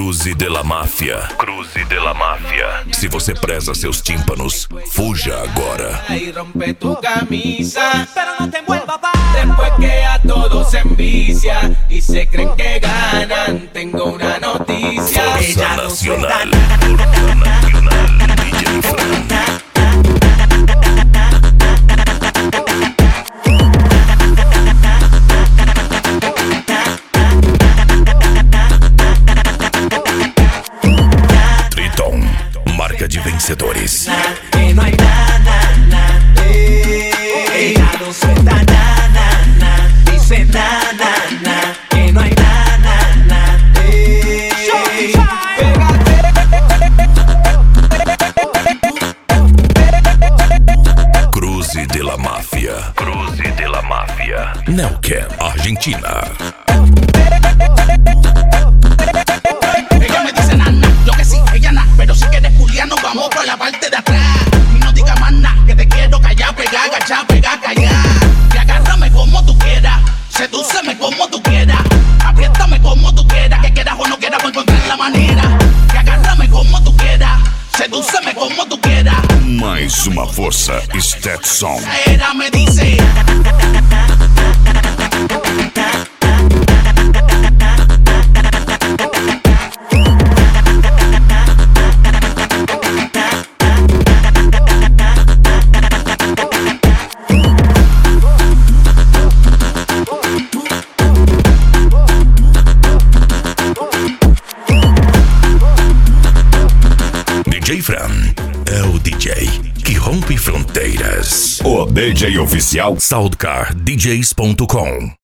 Cruze de la Máfia. Cruze de la Máfia. Se você preza seus tímpanos, fuja agora. Y rompe tu camisa, pero no te envuelva pa. después que a todos se envicia y se creen que ganan. Tengo una noticia. Forza Nacional. Forza Nacional. DJ Fran. Marca de vencedores. Que no hay nada, ella no suelta nada, dice nada, que no hay nada, Cruze de la Máfia. Cruze de la Máfia. Neuquén, Argentina. Ella me dice nana, yo que sí, ella na, pero si quieres Juliano, vamos por la parte de atrás. Y no diga más nada, que te quiero callar, pegar, agachar, pegar, callar. Y agárrame como tú quieras, sedúceme como tú quieras, apriétame como tú quieras, que quieras o no quieras, voy a encontrar la manera. Y agárrame como tú quieras, sedúceme como tú quieras. Mais uma força, Stetson. Ella me dice. DJ Fran é o DJ que rompe fronteiras. O DJ oficial SoundcarDJs.com